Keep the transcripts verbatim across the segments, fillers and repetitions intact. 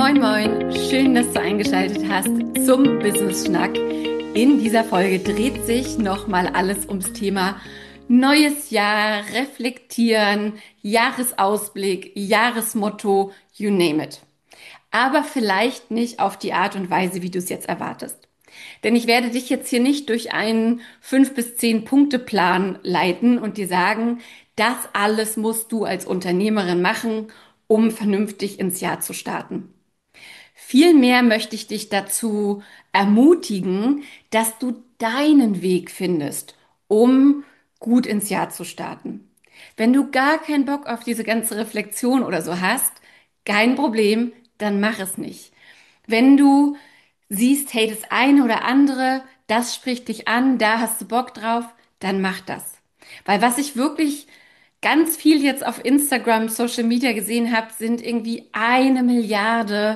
Moin Moin, schön, dass du eingeschaltet hast zum Business Schnack. In dieser Folge dreht sich nochmal alles ums Thema neues Jahr, reflektieren, Jahresausblick, Jahresmotto, you name it. Aber vielleicht nicht auf die Art und Weise, wie du es jetzt erwartest. Denn ich werde dich jetzt hier nicht durch einen fünf bis zehn Punkte Plan leiten und dir sagen, das alles musst du als Unternehmerin machen, um vernünftig ins Jahr zu starten. Vielmehr möchte ich dich dazu ermutigen, dass du deinen Weg findest, um gut ins Jahr zu starten. Wenn du gar keinen Bock auf diese ganze Reflexion oder so hast, kein Problem, dann mach es nicht. Wenn du siehst, hey, das eine oder andere, das spricht dich an, da hast du Bock drauf, dann mach das. Weil was ich wirklich ganz viel jetzt auf Instagram, Social Media gesehen habe, sind irgendwie eine Milliarde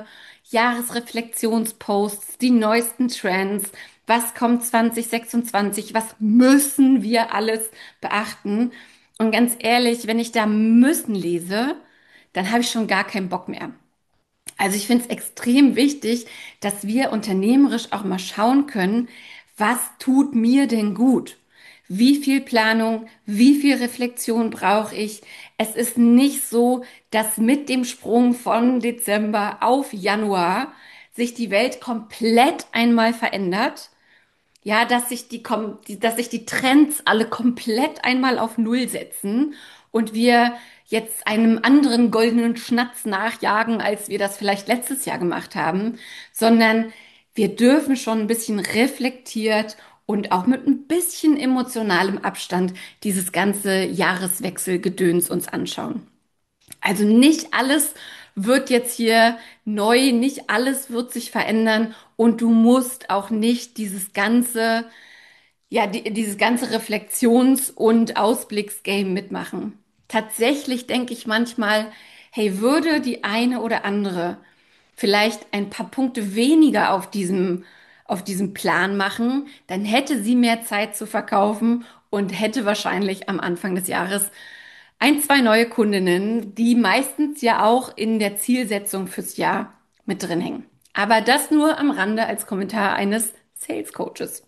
Jahresreflexionsposts, die neuesten Trends, was kommt zwanzig sechsundzwanzig, was müssen wir alles beachten. Und ganz ehrlich, wenn ich da müssen lese, dann habe ich schon gar keinen Bock mehr. Also ich finde es extrem wichtig, dass wir unternehmerisch auch mal schauen können, was tut mir denn gut? Wie viel Planung, wie viel Reflexion brauche ich? Es ist nicht so, dass mit dem Sprung von Dezember auf Januar sich die Welt komplett einmal verändert. Ja, dass sich die, kom- die- dass sich die Trends alle komplett einmal auf Null setzen und wir jetzt einem anderen goldenen Schnatz nachjagen, als wir das vielleicht letztes Jahr gemacht haben, sondern wir dürfen schon ein bisschen reflektiert und auch mit ein bisschen emotionalem Abstand dieses ganze Jahreswechselgedöns uns anschauen. Also nicht alles wird jetzt hier neu, nicht alles wird sich verändern und du musst auch nicht dieses ganze, ja, die, dieses ganze Reflexions- und Ausblicksgame mitmachen. Tatsächlich denke ich manchmal, hey, würde die eine oder andere vielleicht ein paar Punkte weniger auf diesem, auf diesem Plan machen, dann hätte sie mehr Zeit zu verkaufen und hätte wahrscheinlich am Anfang des Jahres ein, zwei neue Kundinnen, die meistens ja auch in der Zielsetzung fürs Jahr mit drin hängen. Aber das nur am Rande als Kommentar eines Sales Coaches.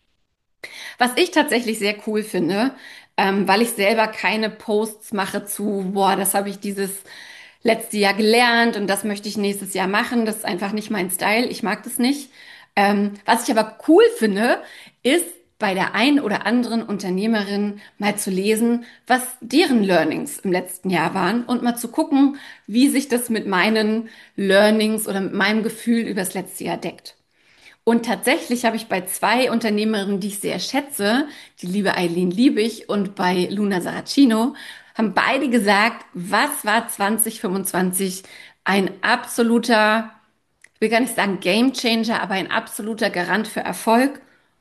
Was ich tatsächlich sehr cool finde, ähm, weil ich selber keine Posts mache zu, boah, das habe ich dieses letzte Jahr gelernt und das möchte ich nächstes Jahr machen. Das ist einfach nicht mein Style. Ich mag das nicht. Ähm, was ich aber cool finde, ist bei der einen oder anderen Unternehmerin mal zu lesen, was deren Learnings im letzten Jahr waren und mal zu gucken, wie sich das mit meinen Learnings oder mit meinem Gefühl übers letzte Jahr deckt. Und tatsächlich habe ich bei zwei Unternehmerinnen, die ich sehr schätze, die liebe Eileen Liebig und bei Luna Saracino, haben beide gesagt, was war zwanzig fünfundzwanzig ein absoluter, ich will gar nicht sagen Game Changer, aber ein absoluter Garant für Erfolg?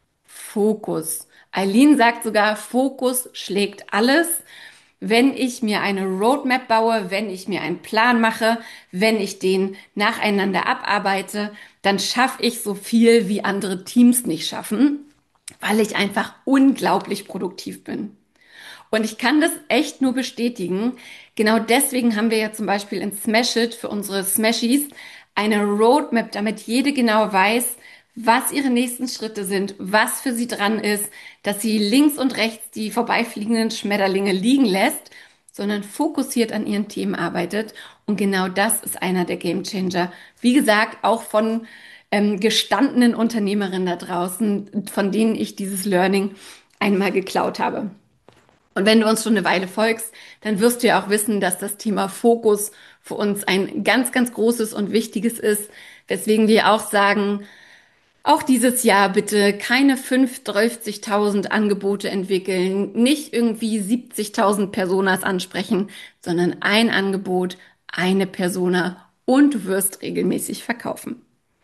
Fokus. Eileen sagt sogar, Fokus schlägt alles. Wenn ich mir eine Roadmap baue, wenn ich mir einen Plan mache, wenn ich den nacheinander abarbeite, dann schaffe ich so viel, wie andere Teams nicht schaffen, weil ich einfach unglaublich produktiv bin. Und ich kann das echt nur bestätigen. Genau deswegen haben wir ja zum Beispiel in Smash It für unsere Smashies eine Roadmap, damit jede genau weiß, was ihre nächsten Schritte sind, was für sie dran ist, dass sie links und rechts die vorbeifliegenden Schmetterlinge liegen lässt, sondern fokussiert an ihren Themen arbeitet. Und genau das ist einer der Gamechanger. Wie gesagt, auch von ähm, gestandenen Unternehmerinnen da draußen, von denen ich dieses Learning einmal geklaut habe. Und wenn du uns schon eine Weile folgst, dann wirst du ja auch wissen, dass das Thema Fokus für uns ein ganz, ganz großes und wichtiges ist, weswegen wir auch sagen, auch dieses Jahr bitte keine fünfundfünfzigtausend Angebote entwickeln, nicht irgendwie siebzigtausend Personas ansprechen, sondern ein Angebot, eine Persona und du wirst regelmäßig verkaufen.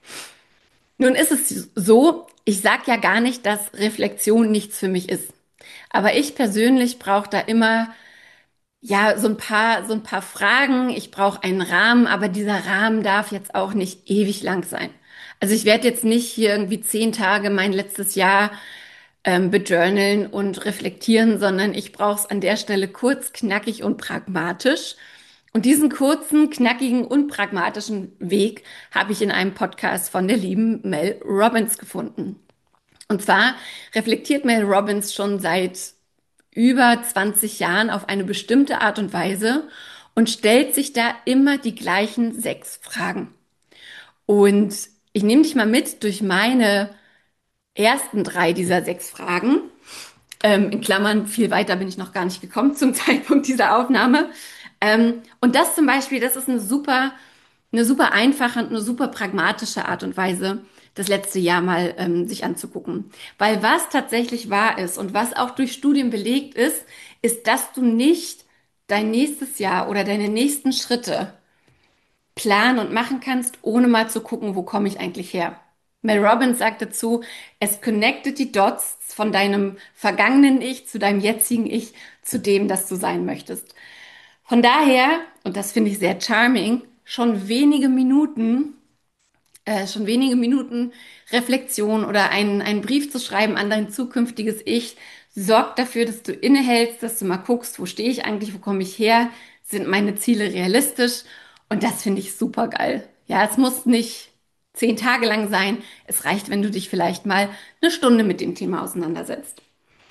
Nun ist es so, ich sage ja gar nicht, dass Reflexion nichts für mich ist. Aber ich persönlich brauche da immer ja so ein paar so ein paar Fragen. Ich brauche einen Rahmen, aber dieser Rahmen darf jetzt auch nicht ewig lang sein. Also ich werde jetzt nicht hier irgendwie zehn Tage mein letztes Jahr ähm, bejourneln und reflektieren, sondern ich brauche es an der Stelle kurz, knackig und pragmatisch. Und diesen kurzen, knackigen und pragmatischen Weg habe ich in einem Podcast von der lieben Mel Robbins gefunden. Und zwar reflektiert Mel Robbins schon seit über zwanzig Jahren auf eine bestimmte Art und Weise und stellt sich da immer die gleichen sechs Fragen. Und ich nehme dich mal mit durch meine ersten drei dieser sechs Fragen. Ähm, in Klammern, viel weiter bin ich noch gar nicht gekommen zum Zeitpunkt dieser Aufnahme. Ähm, und das zum Beispiel, das ist eine super, eine super einfache und eine super pragmatische Art und Weise, das letzte Jahr mal ähm, sich anzugucken. Weil was tatsächlich wahr ist und was auch durch Studien belegt ist, ist, dass du nicht dein nächstes Jahr oder deine nächsten Schritte planen und machen kannst, ohne mal zu gucken, wo komme ich eigentlich her. Mel Robbins sagt dazu, es connected die Dots von deinem vergangenen Ich zu deinem jetzigen Ich, zu dem, das du sein möchtest. Von daher, und das finde ich sehr charming, schon wenige Minuten, äh, schon wenige Minuten Reflexion oder einen, einen Brief zu schreiben an dein zukünftiges Ich, sorgt dafür, dass du innehältst, dass du mal guckst, wo stehe ich eigentlich, wo komme ich her, sind meine Ziele realistisch? Und das finde ich super geil. Ja, es muss nicht zehn Tage lang sein. Es reicht, wenn du dich vielleicht mal eine Stunde mit dem Thema auseinandersetzt.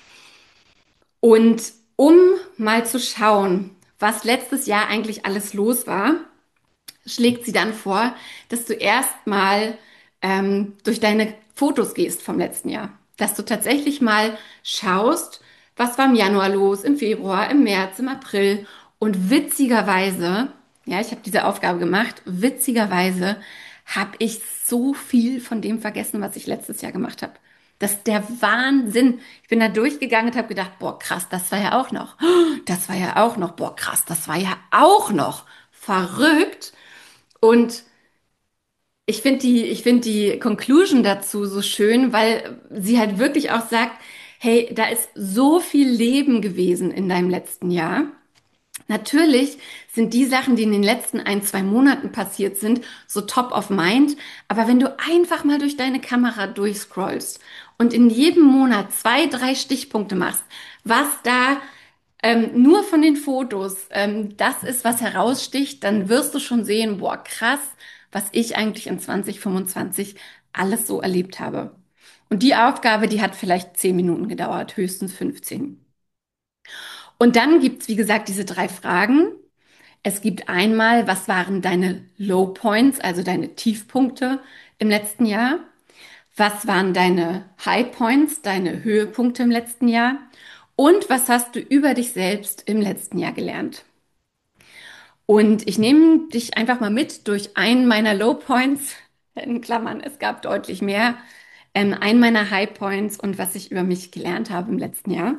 Und um mal zu schauen, was letztes Jahr eigentlich alles los war, schlägt sie dann vor, dass du erstmal ähm, durch deine Fotos gehst vom letzten Jahr. Dass du tatsächlich mal schaust, was war im Januar los, im Februar, im März, im April. Und witzigerweise, ja, ich habe diese Aufgabe gemacht, witzigerweise habe ich so viel von dem vergessen, was ich letztes Jahr gemacht habe. Das ist der Wahnsinn. Ich bin da durchgegangen und habe gedacht, boah, krass, das war ja auch noch. Das war ja auch noch. Boah, krass, das war ja auch noch. Verrückt. Und ich finde die, ich finde die Conclusion dazu so schön, weil sie halt wirklich auch sagt, hey, da ist so viel Leben gewesen in deinem letzten Jahr. Natürlich sind die Sachen, die in den letzten ein, zwei Monaten passiert sind, so top of mind. Aber wenn du einfach mal durch deine Kamera durchscrollst und in jedem Monat zwei, drei Stichpunkte machst, was da ähm, nur von den Fotos ähm, das ist, was heraussticht, dann wirst du schon sehen, boah, krass, was ich eigentlich in zwanzig fünfundzwanzig alles so erlebt habe. Und die Aufgabe, die hat vielleicht zehn Minuten gedauert, höchstens fünfzehn. Und dann gibt's, wie gesagt, diese drei Fragen. Es gibt einmal, was waren deine Low Points, also deine Tiefpunkte im letzten Jahr? Was waren deine High Points, deine Höhepunkte im letzten Jahr? Und was hast du über dich selbst im letzten Jahr gelernt? Und ich nehme dich einfach mal mit durch einen meiner Low Points, in Klammern, es gab deutlich mehr, ähm, einen meiner High Points und was ich über mich gelernt habe im letzten Jahr.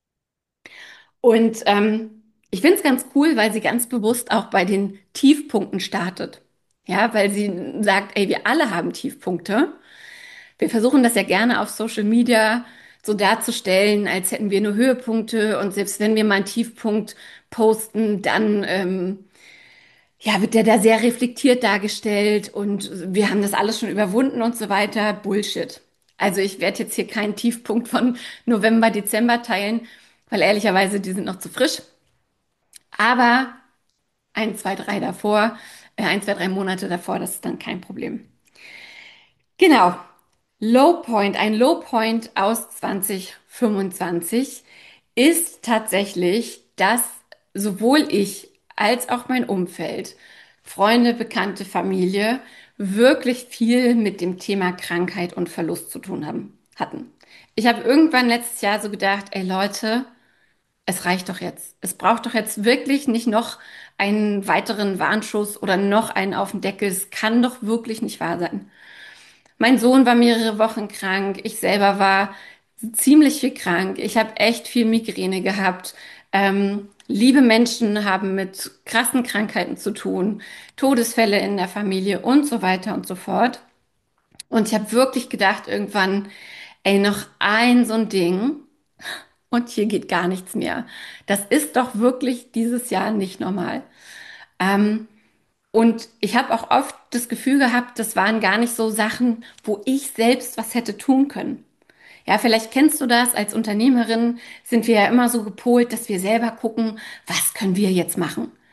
Und ähm, ich finde es ganz cool, weil sie ganz bewusst auch bei den Tiefpunkten startet. Ja, weil sie sagt, ey, wir alle haben Tiefpunkte. Wir versuchen das ja gerne auf Social Media so darzustellen, als hätten wir nur Höhepunkte und selbst wenn wir mal einen Tiefpunkt posten, dann ähm, ja, wird der da sehr reflektiert dargestellt und wir haben das alles schon überwunden und so weiter. Bullshit. Also ich werde jetzt hier keinen Tiefpunkt von November, Dezember teilen, weil ehrlicherweise die sind noch zu frisch. Aber ein, zwei, drei davor, äh, ein, zwei, drei Monate davor, das ist dann kein Problem. Genau. Low Point, ein Low Point aus zwanzig fünfundzwanzig ist tatsächlich, dass sowohl ich als auch mein Umfeld, Freunde, Bekannte, Familie, wirklich viel mit dem Thema Krankheit und Verlust zu tun haben, hatten. Ich habe irgendwann letztes Jahr so gedacht, ey Leute, es reicht doch jetzt. Es braucht doch jetzt wirklich nicht noch einen weiteren Warnschuss oder noch einen auf den Deckel. Es kann doch wirklich nicht wahr sein. Mein Sohn war mehrere Wochen krank. Ich selber war ziemlich viel krank. Ich habe echt viel Migräne gehabt. Ähm, liebe Menschen haben mit krassen Krankheiten zu tun, Todesfälle in der Familie und so weiter und so fort. Und ich habe wirklich gedacht irgendwann, ey, noch ein so ein Ding und hier geht gar nichts mehr. Das ist doch wirklich dieses Jahr nicht normal. Ähm, und ich habe auch oft das Gefühl gehabt, das waren gar nicht so Sachen, wo ich selbst was hätte tun können. Ja, vielleicht kennst du das. Als Unternehmerin sind wir ja immer so gepolt, dass wir selber gucken, was können wir jetzt machen?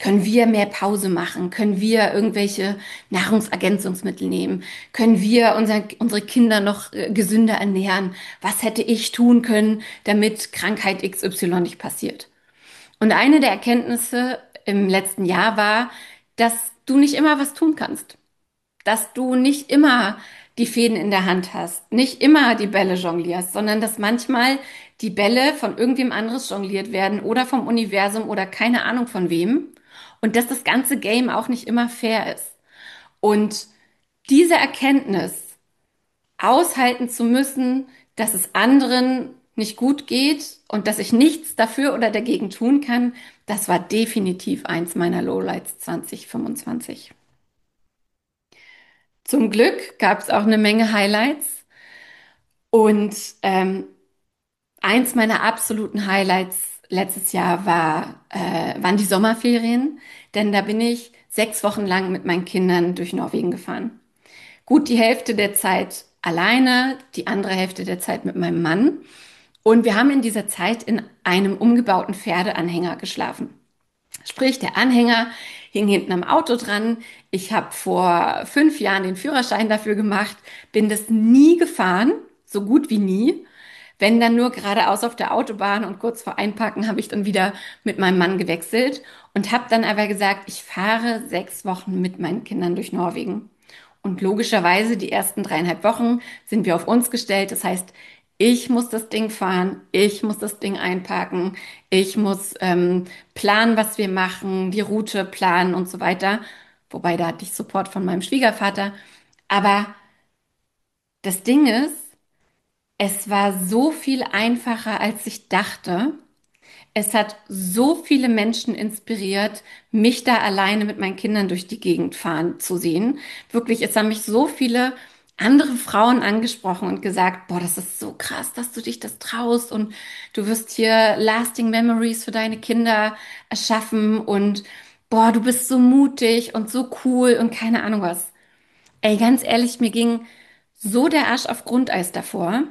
Können wir mehr Pause machen? Können wir irgendwelche Nahrungsergänzungsmittel nehmen? Können wir unser, unsere Kinder noch äh, gesünder ernähren? Was hätte ich tun können, damit Krankheit X Y nicht passiert? Und eine der Erkenntnisse im letzten Jahr war, dass du nicht immer was tun kannst, dass du nicht immer die Fäden in der Hand hast, nicht immer die Bälle jonglierst, sondern dass manchmal die Bälle von irgendwem anderes jongliert werden oder vom Universum oder keine Ahnung von wem und dass das ganze Game auch nicht immer fair ist. Und diese Erkenntnis aushalten zu müssen, dass es anderen nicht gut geht und dass ich nichts dafür oder dagegen tun kann, das war definitiv eins meiner Lowlights zwanzig fünfundzwanzig. Zum Glück gab es auch eine Menge Highlights und ähm, eins meiner absoluten Highlights letztes Jahr war, äh, waren die Sommerferien, denn da bin ich sechs Wochen lang mit meinen Kindern durch Norwegen gefahren. Gut die Hälfte der Zeit alleine, die andere Hälfte der Zeit mit meinem Mann. Und wir haben in dieser Zeit in einem umgebauten Pferdeanhänger geschlafen. Sprich, der Anhänger hing hinten am Auto dran. Ich habe vor fünf Jahren den Führerschein dafür gemacht, bin das nie gefahren, so gut wie nie. Wenn dann nur geradeaus auf der Autobahn und kurz vor Einparken habe ich dann wieder mit meinem Mann gewechselt und habe dann aber gesagt, ich fahre sechs Wochen mit meinen Kindern durch Norwegen. Und logischerweise die ersten dreieinhalb Wochen sind wir auf uns gestellt. Das heißt, ich muss das Ding fahren, ich muss das Ding einparken, ich muss ähm, planen, was wir machen, die Route planen und so weiter. Wobei da hatte ich Support von meinem Schwiegervater. Aber das Ding ist, es war so viel einfacher, als ich dachte. Es hat so viele Menschen inspiriert, mich da alleine mit meinen Kindern durch die Gegend fahren zu sehen. Wirklich, es haben mich so viele andere Frauen angesprochen und gesagt, boah, das ist so krass, dass du dich das traust und du wirst hier lasting memories für deine Kinder erschaffen und boah, du bist so mutig und so cool und keine Ahnung was. Ey, ganz ehrlich, mir ging so der Arsch auf Grundeis davor,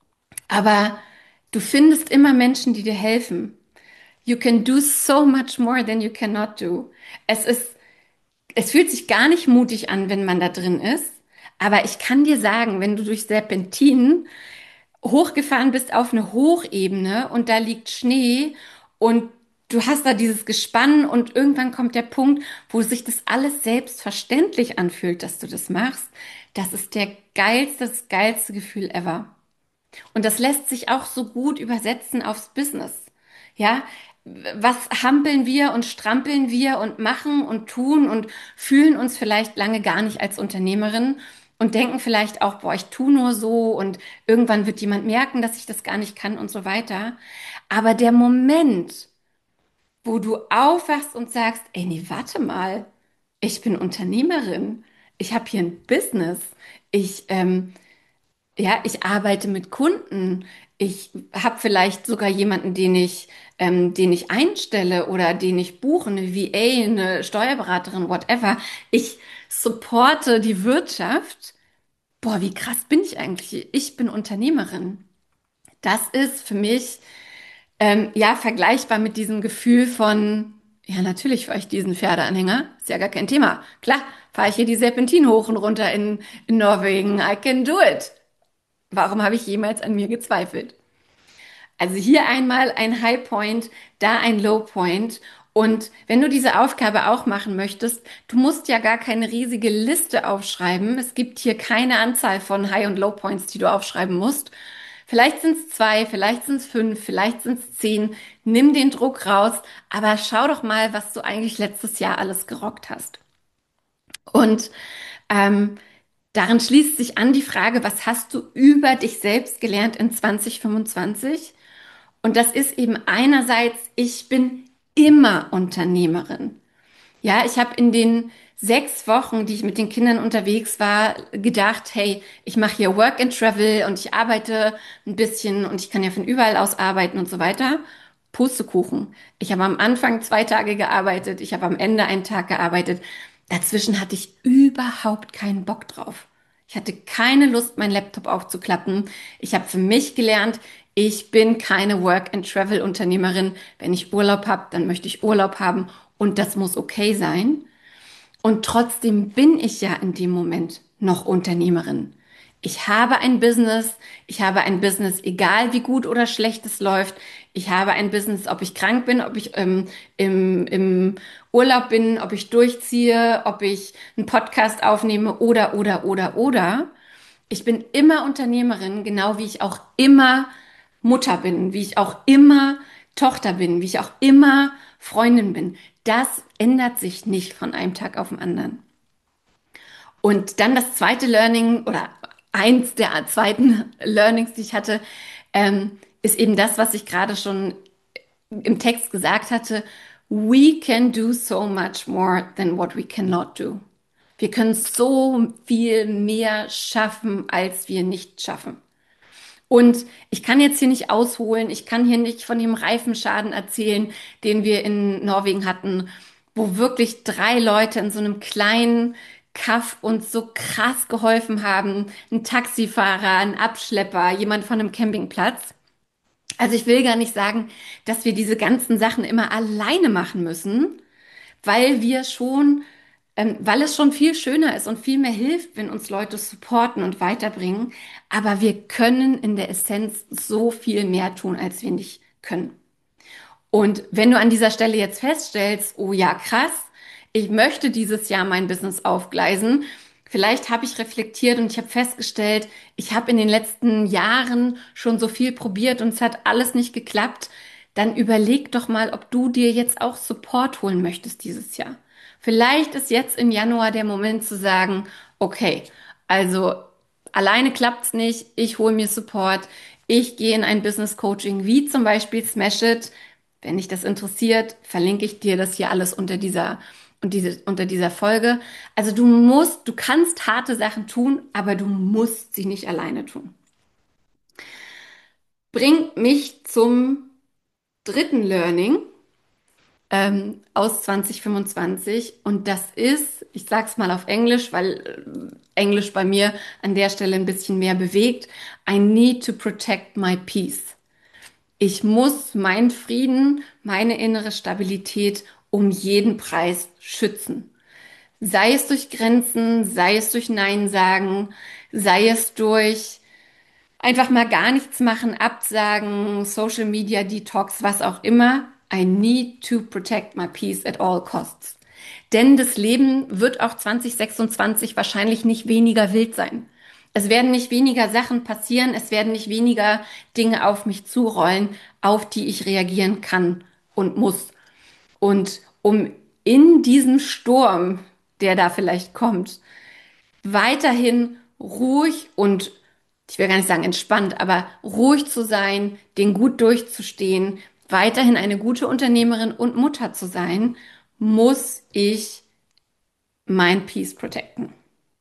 aber du findest immer Menschen, die dir helfen. You can do so much more than you cannot do. Es ist, es fühlt sich gar nicht mutig an, wenn man da drin ist. Aber ich kann dir sagen, wenn du durch Serpentinen hochgefahren bist auf eine Hochebene und da liegt Schnee und du hast da dieses Gespann und irgendwann kommt der Punkt, wo sich das alles selbstverständlich anfühlt, dass du das machst. Das ist der geilste, das geilste Gefühl ever. Und das lässt sich auch so gut übersetzen aufs Business. Ja, was hampeln wir und strampeln wir und machen und tun und fühlen uns vielleicht lange gar nicht als Unternehmerin und denken vielleicht auch, boah, ich tu nur so und irgendwann wird jemand merken, dass ich das gar nicht kann und so weiter. Aber der Moment, wo du aufwachst und sagst, ey, nee, warte mal, ich bin Unternehmerin, ich habe hier ein Business, ich ähm, ja, ich arbeite mit Kunden. Ich habe vielleicht sogar jemanden, den ich, ähm, den ich einstelle oder den ich buche, eine V A, eine Steuerberaterin, whatever. Ich supporte die Wirtschaft. Boah, wie krass bin ich eigentlich? Ich bin Unternehmerin. Das ist für mich ähm, ja vergleichbar mit diesem Gefühl von, ja, natürlich fahre ich diesen Pferdeanhänger, ist ja gar kein Thema. Klar, fahre ich hier die Serpentinen hoch und runter in, in Norwegen. I can do it. Warum habe ich jemals an mir gezweifelt? Also hier einmal ein High Point, da ein Low Point. Und wenn du diese Aufgabe auch machen möchtest, du musst ja gar keine riesige Liste aufschreiben. Es gibt hier keine Anzahl von High und Low Points, die du aufschreiben musst. Vielleicht sind es zwei, vielleicht sind es fünf, vielleicht sind es zehn. Nimm den Druck raus, aber schau doch mal, was du eigentlich letztes Jahr alles gerockt hast. Und ähm, darin schließt sich an die Frage, was hast du über dich selbst gelernt in zwanzig fünfundzwanzig? Und das ist eben einerseits, ich bin immer Unternehmerin. Ja, ich habe in den sechs Wochen, die ich mit den Kindern unterwegs war, gedacht, hey, ich mache hier Work and Travel und ich arbeite ein bisschen und ich kann ja von überall aus arbeiten und so weiter. Pustekuchen. Ich habe am Anfang zwei Tage gearbeitet, ich habe am Ende einen Tag gearbeitet. Dazwischen hatte ich überhaupt keinen Bock drauf. Ich hatte keine Lust, meinen Laptop aufzuklappen. Ich habe für mich gelernt, ich bin keine Work-and-Travel-Unternehmerin. Wenn ich Urlaub habe, dann möchte ich Urlaub haben und das muss okay sein. Und trotzdem bin ich ja in dem Moment noch Unternehmerin. Ich habe ein Business, ich habe ein Business, egal wie gut oder schlecht es läuft. Ich habe ein Business, ob ich krank bin, ob ich ähm, im, im Urlaub bin, ob ich durchziehe, ob ich einen Podcast aufnehme oder, oder, oder, oder. Ich bin immer Unternehmerin, genau wie ich auch immer Mutter bin, wie ich auch immer Tochter bin, wie ich auch immer Freundin bin. Das ändert sich nicht von einem Tag auf den anderen. Und dann das zweite Learning oder eins der zweiten Learnings, die ich hatte, ähm, ist eben das, was ich gerade schon im Text gesagt hatte. We can do so much more than what we cannot do. Wir können so viel mehr schaffen, als wir nicht schaffen. Und ich kann jetzt hier nicht ausholen, ich kann hier nicht von dem Reifenschaden erzählen, den wir in Norwegen hatten, wo wirklich drei Leute in so einem kleinen Kaff uns so krass geholfen haben. Ein Taxifahrer, ein Abschlepper, jemand von einem Campingplatz. Also ich will gar nicht sagen, dass wir diese ganzen Sachen immer alleine machen müssen, weil wir schon, ähm, weil es schon viel schöner ist und viel mehr hilft, wenn uns Leute supporten und weiterbringen. Aber wir können in der Essenz so viel mehr tun, als wir nicht können. Und wenn du an dieser Stelle jetzt feststellst, oh ja, krass, ich möchte dieses Jahr mein Business aufgleisen. Vielleicht habe ich reflektiert und ich habe festgestellt, ich habe in den letzten Jahren schon so viel probiert und es hat alles nicht geklappt. Dann überleg doch mal, ob du dir jetzt auch Support holen möchtest dieses Jahr. Vielleicht ist jetzt im Januar der Moment zu sagen, okay, also alleine klappt's nicht, ich hole mir Support, ich gehe in ein Business Coaching wie zum Beispiel Smash It. Wenn dich das interessiert, verlinke ich dir das hier alles unter dieser, und diese, unter dieser Folge. Also du musst, du kannst harte Sachen tun, aber du musst sie nicht alleine tun. Bringt mich zum dritten Learning ähm, aus zwanzig fünfundzwanzig und das ist, ich sag's mal auf Englisch, weil äh, Englisch bei mir an der Stelle ein bisschen mehr bewegt. I need to protect my peace. Ich muss meinen Frieden, meine innere Stabilität um jeden Preis schützen. Sei es durch Grenzen, sei es durch Nein sagen, sei es durch einfach mal gar nichts machen, absagen, Social Media Detox, was auch immer. I need to protect my peace at all costs. Denn das Leben wird auch zwanzig sechsundzwanzig wahrscheinlich nicht weniger wild sein. Es werden nicht weniger Sachen passieren, es werden nicht weniger Dinge auf mich zurollen, auf die ich reagieren kann und muss. Und um in diesem Sturm, der da vielleicht kommt, weiterhin ruhig und, ich will gar nicht sagen entspannt, aber ruhig zu sein, den gut durchzustehen, weiterhin eine gute Unternehmerin und Mutter zu sein, muss ich mein Peace protecten.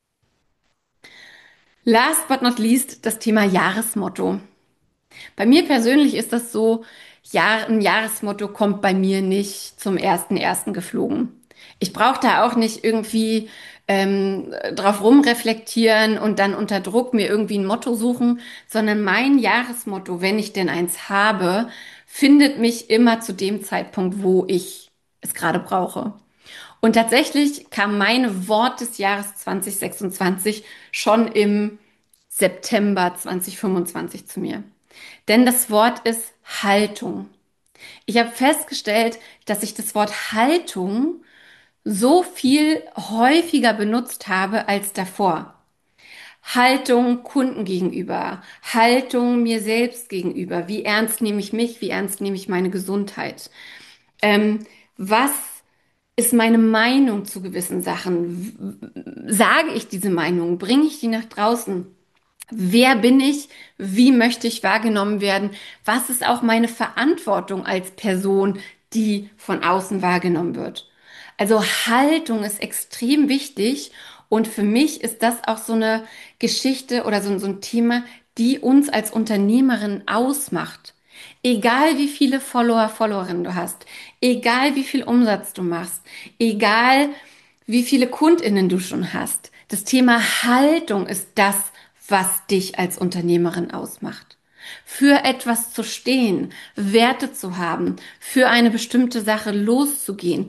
Last but not least das Thema Jahresmotto. Bei mir persönlich ist das so, Jahr, ein Jahresmotto kommt bei mir nicht zum ersten ersten geflogen. Ich brauche da auch nicht irgendwie ähm, drauf rumreflektieren und dann unter Druck mir irgendwie ein Motto suchen, sondern mein Jahresmotto, wenn ich denn eins habe, findet mich immer zu dem Zeitpunkt, wo ich es gerade brauche. Und tatsächlich kam mein Wort des Jahres zwanzig sechsundzwanzig schon im September zwanzig fünfundzwanzig zu mir. Denn das Wort ist Haltung. Ich habe festgestellt, dass ich das Wort Haltung so viel häufiger benutzt habe als davor. Haltung Kunden gegenüber, Haltung mir selbst gegenüber. Wie ernst nehme ich mich? Wie ernst nehme ich meine Gesundheit? Ähm, was ist meine Meinung zu gewissen Sachen? W- Sage ich diese Meinung? Bringe ich die nach draußen? Wer bin ich? Wie möchte ich wahrgenommen werden? Was ist auch meine Verantwortung als Person, die von außen wahrgenommen wird? Also Haltung ist extrem wichtig und für mich ist das auch so eine Geschichte oder so, so ein Thema, die uns als Unternehmerin ausmacht. Egal wie viele Follower, Followerinnen du hast, egal wie viel Umsatz du machst, egal wie viele KundInnen du schon hast. Das Thema Haltung ist das, was dich als Unternehmerin ausmacht. Für etwas zu stehen, Werte zu haben, für eine bestimmte Sache loszugehen,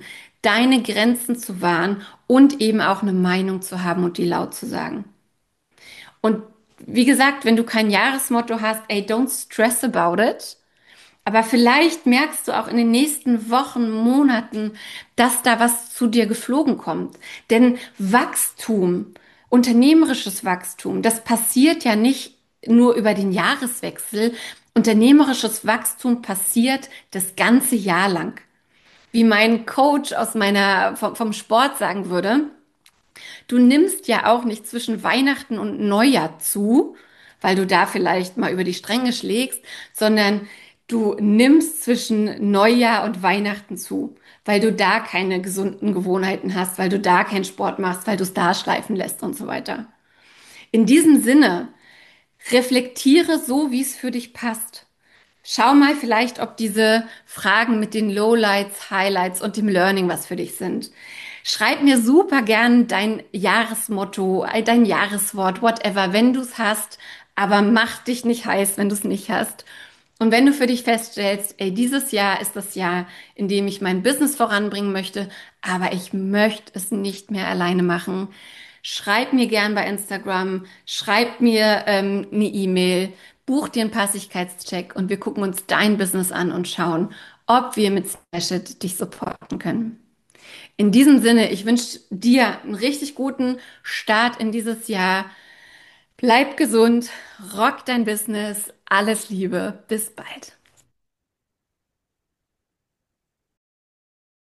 deine Grenzen zu wahren und eben auch eine Meinung zu haben und die laut zu sagen. Und wie gesagt, wenn du kein Jahresmotto hast, ey, don't stress about it, aber vielleicht merkst du auch in den nächsten Wochen, Monaten, dass da was zu dir geflogen kommt. Denn Wachstum, unternehmerisches Wachstum, das passiert ja nicht nur über den Jahreswechsel. Unternehmerisches Wachstum passiert das ganze Jahr lang. Wie mein Coach aus meiner, vom, vom Sport sagen würde, du nimmst ja auch nicht zwischen Weihnachten und Neujahr zu, weil du da vielleicht mal über die Stränge schlägst, sondern du nimmst zwischen Neujahr und Weihnachten zu, weil du da keine gesunden Gewohnheiten hast, weil du da keinen Sport machst, weil du es da schleifen lässt und so weiter. In diesem Sinne, reflektiere so, wie es für dich passt. Schau mal vielleicht, ob diese Fragen mit den Lowlights, Highlights und dem Learning was für dich sind. Schreib mir super gern dein Jahresmotto, äh, dein Jahreswort, whatever, wenn du es hast, aber mach dich nicht heiß, wenn du es nicht hast. Und wenn du für dich feststellst, ey, dieses Jahr ist das Jahr, in dem ich mein Business voranbringen möchte, aber ich möchte es nicht mehr alleine machen, schreib mir gern bei Instagram, schreib mir ähm, eine E-Mail, buch dir einen Passigkeitscheck und wir gucken uns dein Business an und schauen, ob wir mit Smashit dich supporten können. In diesem Sinne, ich wünsche dir einen richtig guten Start in dieses Jahr. Bleib gesund, rock dein Business, alles Liebe, bis bald.